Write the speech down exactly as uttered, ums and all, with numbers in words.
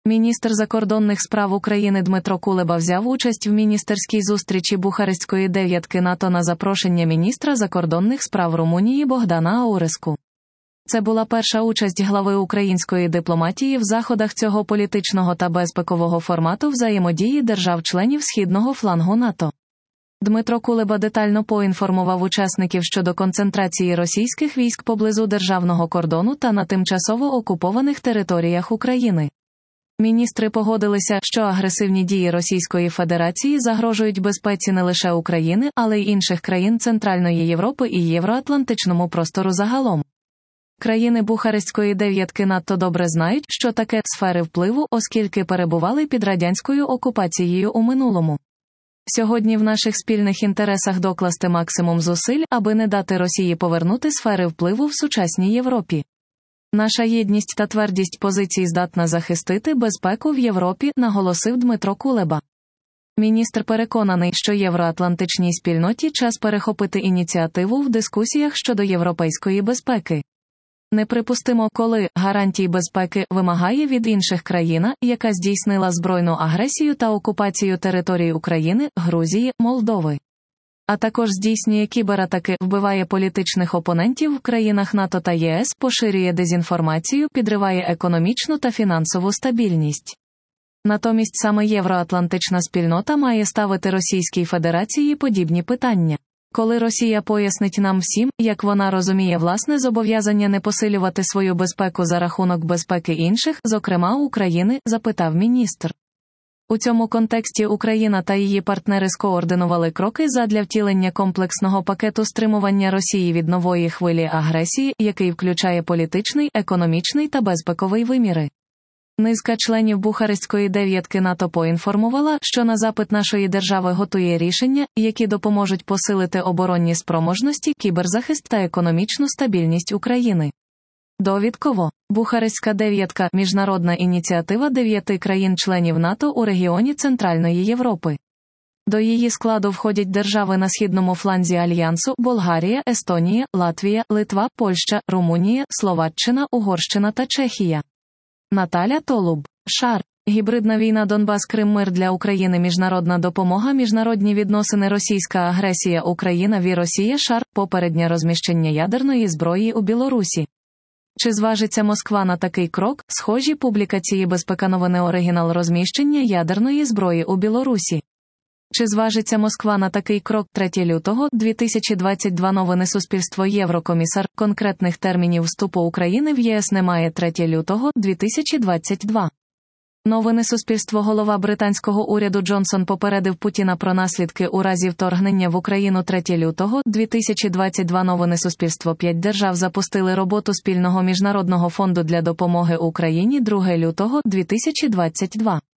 Міністр закордонних справ України Дмитро Кулеба взяв участь в міністерській зустрічі Бухарестської дев'ятки НАТО на запрошення міністра закордонних справ Румунії Богдана Ауреску. Це була перша участь глави української дипломатії в заходах цього політичного та безпекового формату взаємодії держав-членів Східного флангу НАТО. Дмитро Кулеба детально поінформував учасників щодо концентрації російських військ поблизу державного кордону та на тимчасово окупованих територіях України. Міністри погодилися, що агресивні дії Російської Федерації загрожують безпеці не лише України, але й інших країн Центральної Європи і Євроатлантичному простору загалом. Країни Бухарестської дев'ятки надто добре знають, що таке сфери впливу, оскільки перебували під радянською окупацією у минулому. Сьогодні в наших спільних інтересах докласти максимум зусиль, аби не дати Росії повернути сфери впливу в сучасній Європі. Наша єдність та твердість позицій здатна захистити безпеку в Європі, наголосив Дмитро Кулеба. Міністр переконаний, що євроатлантичній спільноті час перехопити ініціативу в дискусіях щодо європейської безпеки. Неприпустимо, коли гарантій безпеки вимагає від інших країна, яка здійснила збройну агресію та окупацію територій України, Грузії, Молдови. А також здійснює кібератаки, вбиває політичних опонентів в країнах НАТО та ЄС, поширює дезінформацію, підриває економічну та фінансову стабільність. Натомість саме євроатлантична спільнота має ставити Російській Федерації подібні питання. Коли Росія пояснить нам всім, як вона розуміє власне зобов'язання не посилювати свою безпеку за рахунок безпеки інших, зокрема України, запитав міністр. У цьому контексті Україна та її партнери скоординували кроки задля втілення комплексного пакету стримування Росії від нової хвилі агресії, який включає політичний, економічний та безпековий виміри. Низка членів Бухарестської дев'ятки НАТО поінформувала, що на запит нашої держави готує рішення, які допоможуть посилити оборонні спроможності, кіберзахист та економічну стабільність України. Довідково. Бухарестська дев'ятка – міжнародна ініціатива дев'яти країн-членів НАТО у регіоні Центральної Європи. До її складу входять держави на східному фланзі Альянсу – Болгарія, Естонія, Латвія, Литва, Польща, Румунія, Словаччина, Угорщина та Чехія. Наталя Толуб. Шар. Гібридна війна Донбас-Крим мир для України міжнародна допомога міжнародні відносини російська агресія Україна ві Росія шар попереднє розміщення ядерної зброї у Білорусі. Чи зважиться Москва на такий крок? Схожі публікації Безпека новини оригінал розміщення ядерної зброї у Білорусі. Чи зважиться Москва на такий крок? третього лютого дві тисячі двадцять другого Новини Суспільство Єврокомісар конкретних термінів вступу України в ЄС немає третього лютого дві тисячі двадцять другого. Новини Суспільство Голова британського уряду Джонсон попередив Путіна про наслідки у разі вторгнення в Україну третього лютого дві тисячі двадцять другого. Новини Суспільство П'ять держав запустили роботу спільного міжнародного фонду для допомоги Україні другого лютого дві тисячі двадцять другого.